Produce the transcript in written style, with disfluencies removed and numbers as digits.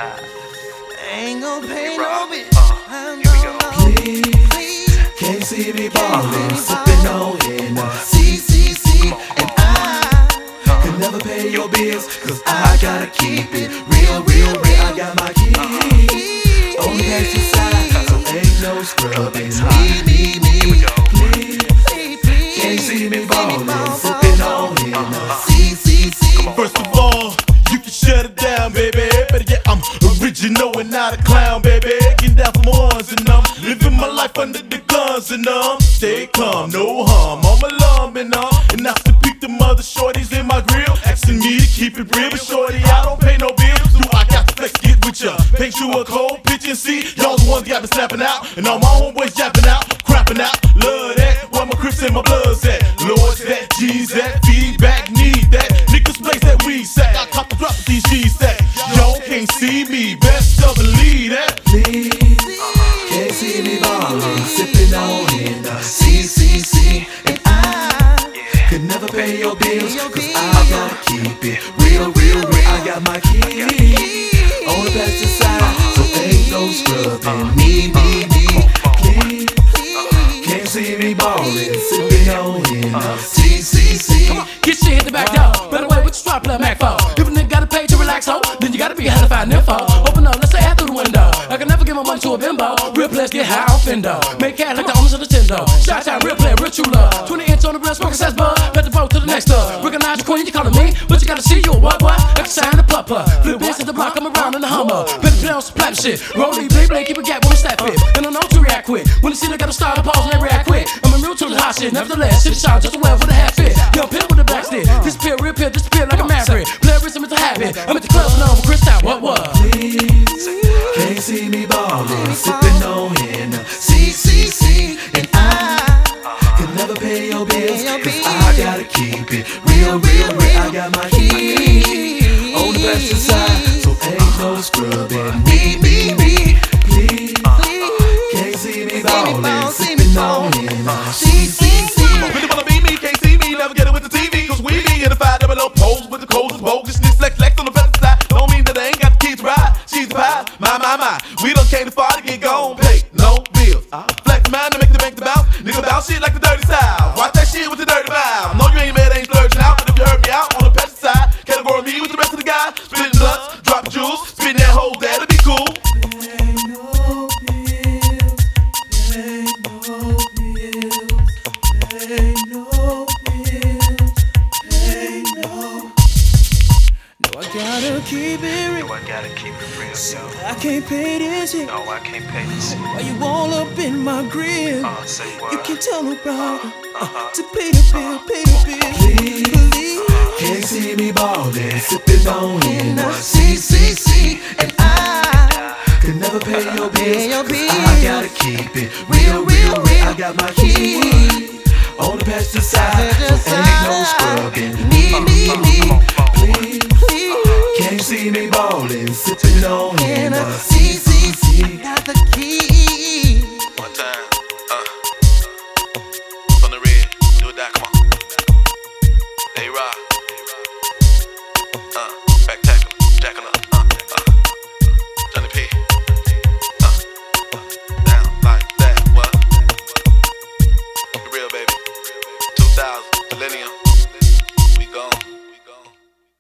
Ain't gon' pay no bill. Here we go. Please, can't see me ballin', sippin' on CCC, and I can never pay your bills, cause I gotta keep it real, real, real. I got my keys on the passenger side, so ain't no scrubbing. Me. Please, can't see me ballin', sippin' on CCC. First of all, you can shut it down, baby. But yeah, I'm original and not a clown, baby. Getting down from ones and I'm living my life under the guns and stay calm, no harm. I'm alarm and that's to pick the mother shorties in my grill, asking me to keep it real. But shorty, I don't pay no bills. Do I got to flex to get with ya? Paint you a cold pitch and see y'all the ones got me snapping out, and all my homeboys yapping out, crapping out. Love that, where my Crips and my Bloods at? Lord's that, G's that, feedback need that. Niggas place that we sack. I cop the drop with these G's that. Y'all can't see me, best to believe that. Please, can't see me ballin', sippin' on CCC, and I could never pay your bills, cause I gotta keep it real, real, real. I got my keys on the passenger side, so ain't no scrubbing. Me. Please, can't see me ballin', sippin' on CCC. Come on, get shit hit the back door. Better way with the strap plug Mac phone. If a nigga got to pay to relax, ho, then you gotta be hella fine info. Open up, let's say out through the window. I can never give my money to a bimbo. Real players get high on Fendo. Make cash like the owners of the Tendo. Shot time, real player, real true love. 20 inch on the real smoking says bud. Bet the vote to the next dub. Recognize your queen, you calling me, but you gotta see you a what? I can sign the pupper. Flip this at the block, I'm around in the Hummer. Put the play on some plap shit. Roll these blade, keep a gap when it's that fit. And I know to react quick. When they see they gotta start a pause and they react quick. I'm a real to the hot shit, nevertheless. Shit shine just a well with a half fit. Young pill with a black stick. Disappear, real pill, disappear like a maverick. Playerism is a habit. I'm at the club now with Chris Town. What? Please, can't see me ballin', sippin' on CCC, and I can never pay your bills, cause I gotta keep it real, real, real. I got my keys on the passenger side, so ain't no scrubbing. Me. Please, can't see me ballin', sippin' on CCC. Really wanna be me, can't see me, never get it with the TV, cause we be in the 500 pose with the codes and bogus. Flex on the better side, don't mean that I ain't got the keys to ride. She's the pie, my. We done came too far to get gone, pay no bills. Flex mine to make the bank to bounce. Nigga bounce shit like the dirty side. Watch that shit with the dirty vibe. No, you ain't mad, ain't splurging out, but if you heard me out on the pesky side, category me with the rest of the guys. Spitting blunts, drop jewels, spitting that whole that'll be cool. I gotta keep it real. I gotta keep it real, yo. I can't pay this shit. No, I can't pay this shit. Why you all up in my grill? Say what? You can't tell nobody to pay the bill, Please, can't see me ballin', sippin' on CCC, and I can never pay your bills, cause I gotta keep it real, real, real. I got my keys on the passenger side, so ain't no scrubbing. Me. Please, can't see me ballin', sippin' on CCC. Got the key. One time, on the red, do it that, come on. Hey, Rob, spectacular, jacking up, Johnny P, down like that, what? The real, baby, 2000, millennium.